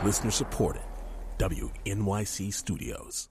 Listener supported. WNYC Studios.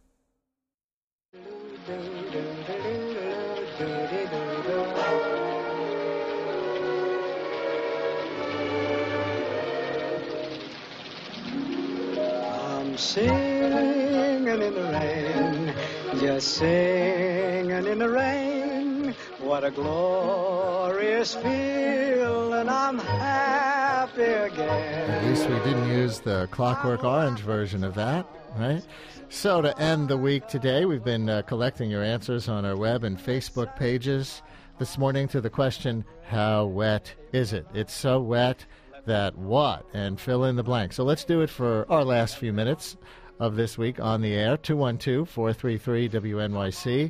I'm singing in the rain, just singing in the rain. What a glorious feeling, I'm happy again. At least we didn't use the Clockwork Orange version of that, right? So to end the week today, we've been collecting your answers on our web and Facebook pages this morning to the question, how wet is it? It's so wet that what? And fill in the blank. So let's do it for our last few minutes of this week on the air. 212-433-WNYC,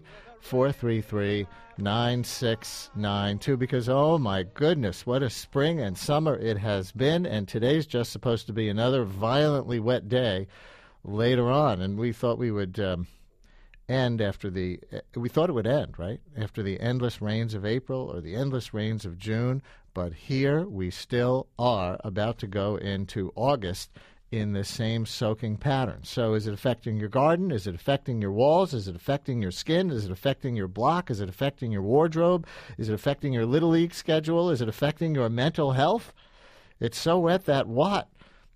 433-9692. Because, oh my goodness, what a spring and summer it has been. And today's just supposed to be another violently wet day later on. And we thought we would end after we thought it would end, right? After the endless rains of April or the endless rains of June. But here we still are about to go into August in the same soaking pattern. So is it affecting your garden? Is it affecting your walls? Is it affecting your skin? Is it affecting your block? Is it affecting your wardrobe? Is it affecting your Little League schedule? Is it affecting your mental health? It's so wet that what?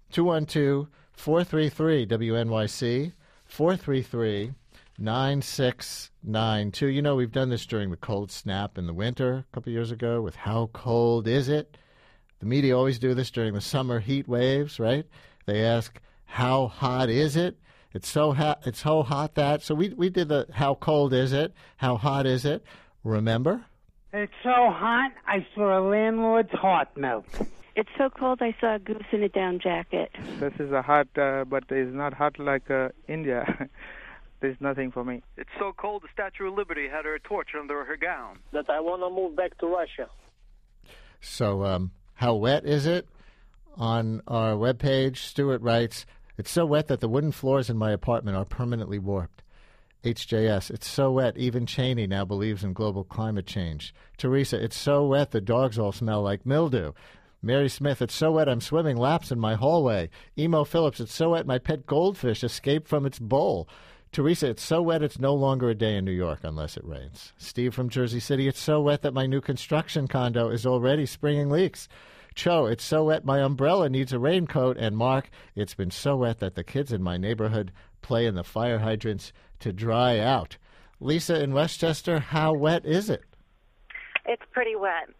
212-433-WNYC, 433-9692. You know, we've done this during the cold snap in the winter a couple of years ago with How Cold Is It? The media always do this during the summer heat waves, right? They ask, how hot is it? It's so hot that. So we did the How Cold Is It? How hot is it? Remember? It's so hot, I saw a landlord's heart melt. It's so cold, I saw a goose in a down jacket. This is a hot, but it's not hot like India. There's nothing for me. It's so cold, the Statue of Liberty had her torch under her gown. That I want to move back to Russia. So, how wet is it? On our webpage, Stuart writes, it's so wet that the wooden floors in my apartment are permanently warped. HJS, it's so wet, even Cheney now believes in global climate change. Teresa, it's so wet the dogs all smell like mildew. Mary Smith, it's so wet I'm swimming laps in my hallway. Emo Phillips, it's so wet my pet goldfish escaped from its bowl. Teresa, it's so wet it's no longer a day in New York unless it rains. Steve from Jersey City, it's so wet that my new construction condo is already springing leaks. Cho, it's so wet my umbrella needs a raincoat. And Mark, it's been so wet that the kids in my neighborhood play in the fire hydrants to dry out. Lisa in Westchester, how wet is it? It's pretty wet.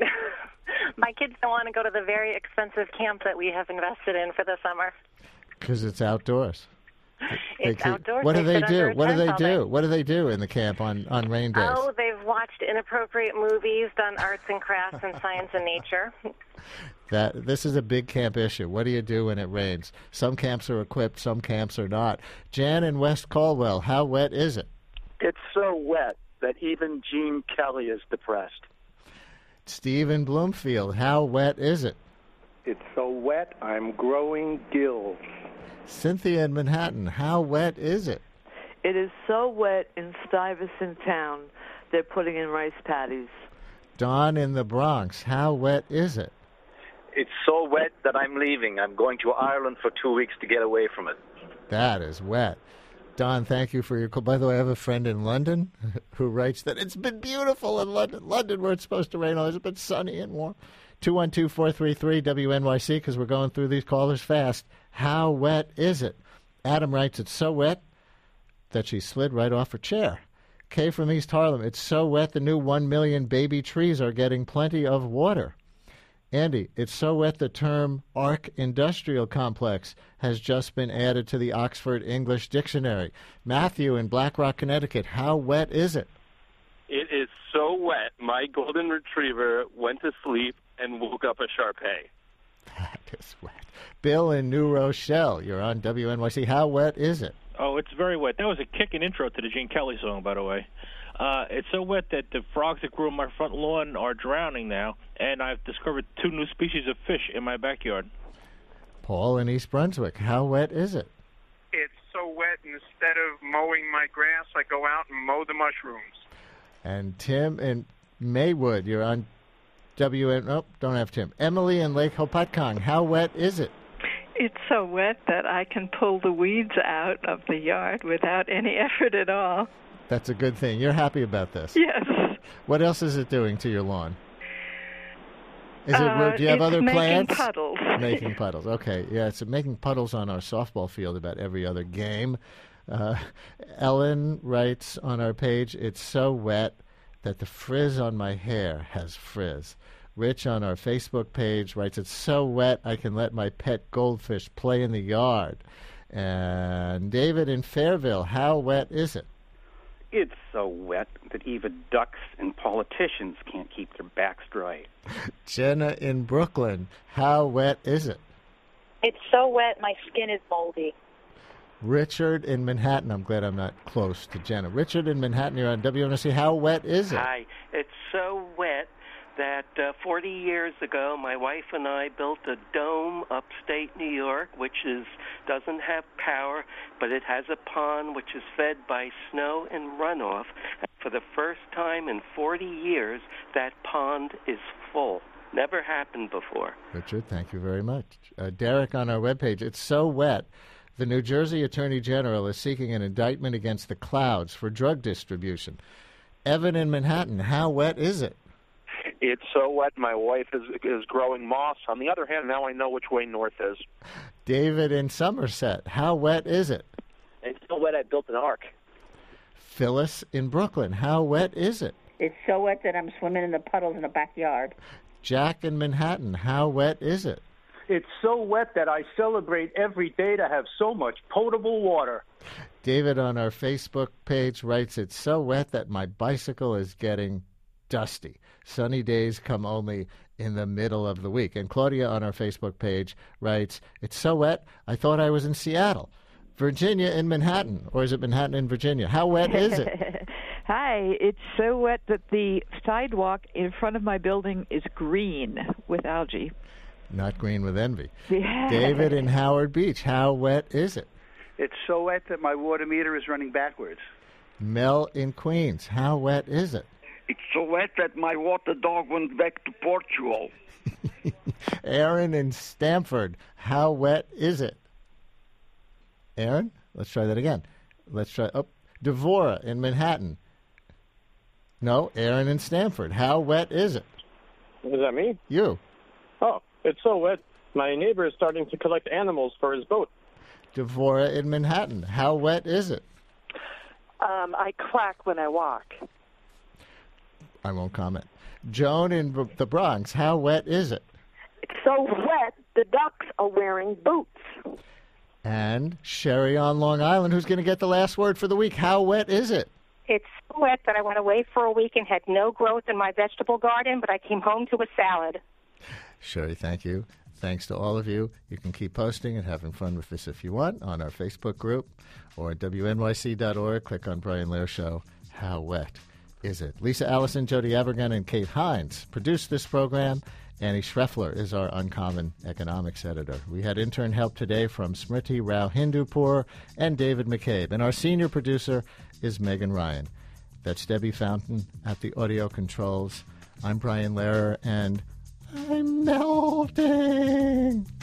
My kids don't want to go to the very expensive camp that we have invested in for the summer. Because it's outdoors. It's outdoors. What do they do? What do they do in the camp on rain days? Oh, they've watched inappropriate movies, done arts and crafts and science and nature. This is a big camp issue. What do you do when it rains? Some camps are equipped, some camps are not. Jan in West Caldwell, how wet is it? It's so wet that even Gene Kelly is depressed. Steve in Bloomfield, how wet is it? It's so wet, I'm growing gills. Cynthia in Manhattan, how wet is it? It is so wet in Stuyvesant Town, they're putting in rice paddies. Don in the Bronx, how wet is it? It's so wet that I'm leaving. I'm going to Ireland for 2 weeks to get away from it. That is wet. Don, thank you for your call. By the way, I have a friend in London who writes that it's been beautiful in London where it's supposed to rain. It's been sunny and warm. 212-433-WNYC, because we're going through these callers fast. How wet is it? Adam writes, it's so wet that she slid right off her chair. Kay from East Harlem, it's so wet the new 1 million baby trees are getting plenty of water. Andy, it's so wet the term arc industrial complex has just been added to the Oxford English Dictionary. Matthew in Black Rock, Connecticut, how wet is it? It is so wet my golden retriever went to sleep and woke up a Shar-Pei. That is wet. Bill in New Rochelle, you're on WNYC. How wet is it? Oh, it's very wet. That was a kicking intro to the Gene Kelly song, by the way. It's so wet that the frogs that grew on my front lawn are drowning now, and I've discovered 2 new species of fish in my backyard. Paul in East Brunswick, how wet is it? It's so wet, instead of mowing my grass, I go out and mow the mushrooms. And Tim in Maywood, you're on WN... Oh, don't have Tim. Emily in Lake Hopatcong, how wet is it? It's so wet that I can pull the weeds out of the yard without any effort at all. That's a good thing. You're happy about this? Yes. What else is it doing to your lawn? Do you have other plants? Making puddles. Making puddles. Okay. Yeah, it's making puddles on our softball field about every other game. Ellen writes on our page, it's so wet that the frizz on my hair has frizz. Rich on our Facebook page writes, it's so wet I can let my pet goldfish play in the yard. And David in Fairville, how wet is it? It's so wet that even ducks and politicians can't keep their backs dry. Jenna in Brooklyn, how wet is it? It's so wet my skin is moldy. Richard in Manhattan, I'm glad I'm not close to Jenna. Richard in Manhattan, you're on WNRC. How wet is it? Hi. It's so wet that 40 years ago, my wife and I built a dome upstate New York, which doesn't have power, but it has a pond which is fed by snow and runoff. And for the first time in 40 years, that pond is full. Never happened before. Richard, thank you very much. Derek on our webpage, it's so wet. The New Jersey Attorney General is seeking an indictment against the Clouds for drug distribution. Evan in Manhattan, how wet is it? It's so wet my wife is growing moss. On the other hand, now I know which way north is. David in Somerset, how wet is it? It's so wet I built an ark. Phyllis in Brooklyn, how wet is it? It's so wet that I'm swimming in the puddles in the backyard. Jack in Manhattan, how wet is it? It's so wet that I celebrate every day to have so much potable water. David on our Facebook page writes, it's so wet that my bicycle is getting dusty. Sunny days come only in the middle of the week. And Claudia on our Facebook page writes, it's so wet, I thought I was in Seattle. Virginia in Manhattan, or is it Manhattan in Virginia? How wet is it? Hi, it's so wet that the sidewalk in front of my building is green with algae. Not green with envy. Yeah. David in Howard Beach, how wet is it? It's so wet that my water meter is running backwards. Mel in Queens, how wet is it? It's so wet that my water dog went back to Portugal. Aaron in Stamford, how wet is it? Aaron, let's try that again. Devora in Manhattan. No, Aaron in Stamford, how wet is it? Is that me? You. Oh, it's so wet. My neighbor is starting to collect animals for his boat. Devora in Manhattan, how wet is it? I quack when I walk. I won't comment. Joan in the Bronx, how wet is it? It's so wet, the ducks are wearing boots. And Sherry on Long Island, who's going to get the last word for the week, how wet is it? It's so wet that I went away for a week and had no growth in my vegetable garden, but I came home to a salad. Sherry, thank you. Thanks to all of you. You can keep posting and having fun with this if you want on our Facebook group or at WNYC.org. Click on Brian Lair Show. How wet is it? Lisa Allison, Jody Abergen, and Kate Hines produced this program. Annie Schreffler is our Uncommon Economics editor. We had intern help today from Smriti Rao Hindupur and David McCabe. And our senior producer is Megan Ryan. That's Debbie Fountain at the audio controls. I'm Brian Lehrer, and I'm melting.